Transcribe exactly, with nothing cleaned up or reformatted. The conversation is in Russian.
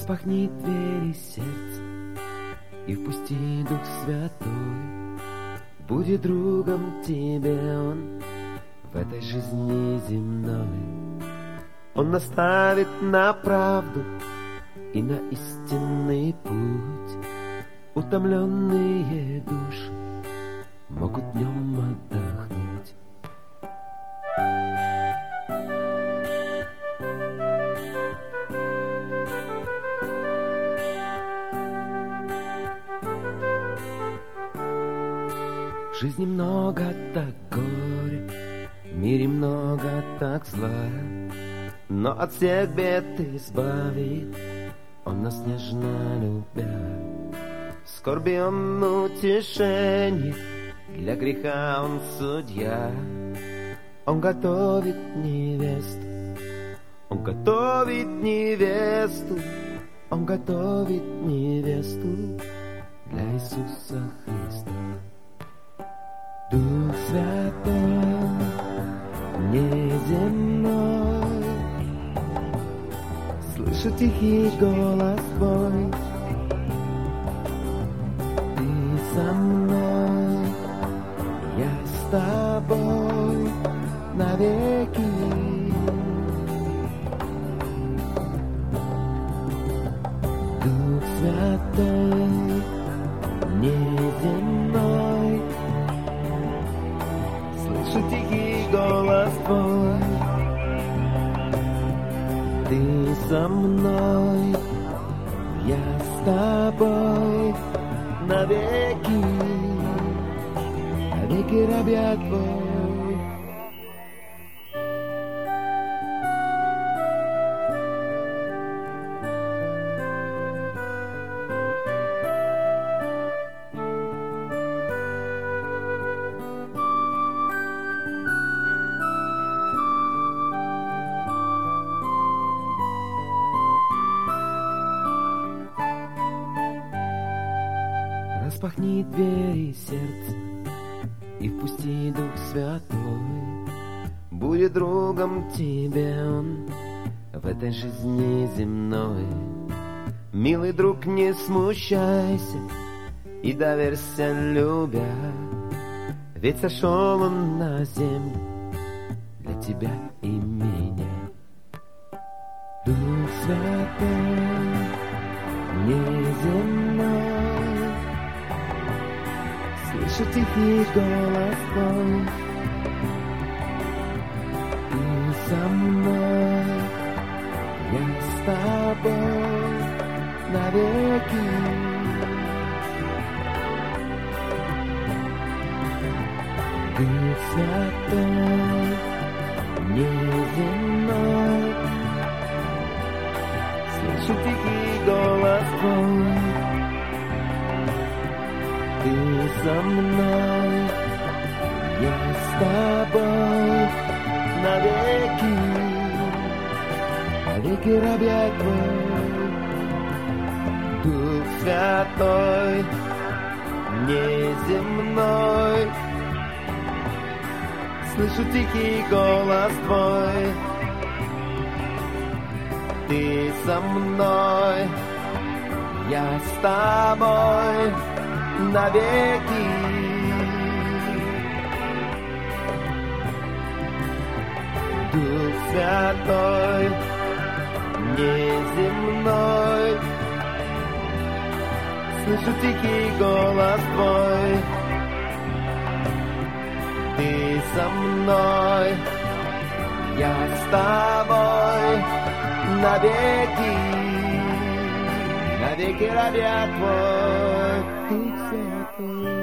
Распахни двери сердца и впусти Дух Святой. Будет другом тебе Он в этой жизни земной. Он наставит на правду и на истинный путь. Утомленные души могут днем отдохнуть. В жизни много так горя, в мире много так зла, но от всех бед избавит Он нас нежно любя. В скорби Он утешение, для греха Он судья. Он готовит невесту, Он готовит невесту, Он готовит невесту для Иисуса Христа. Дух Святой, неземной, слышу тихий голос Твой. Ты со мной, я с Тобой навеки. Дух Святой, неземной, слышу тихий голос Твой. Ты со мной, я с Тобой навеки, навеки раб Твой. Распахни двери сердца и впусти Дух Святой. Будет другом тебе Он в этой жизни земной. Милый друг, не смущайся и доверься, любя, ведь сошел Он на землю для тебя и меня. Дух Святой, неземной, слышу тихий голос Твой. Ты со мной, я с Тобой навеки. Дух Святой, неземной, слышу тихий голос Твой. Ты со мной, я с Тобой навеки, навеки раб Твой. Дух Святой, неземной, слышу тихий голос Твой. Ты со мной, я с Тобой навеки. Дух Святой, неземной, слышу тихий голос Твой. Ты со мной, я с Тобой навеки, навеки раб Твой. Дух Святой.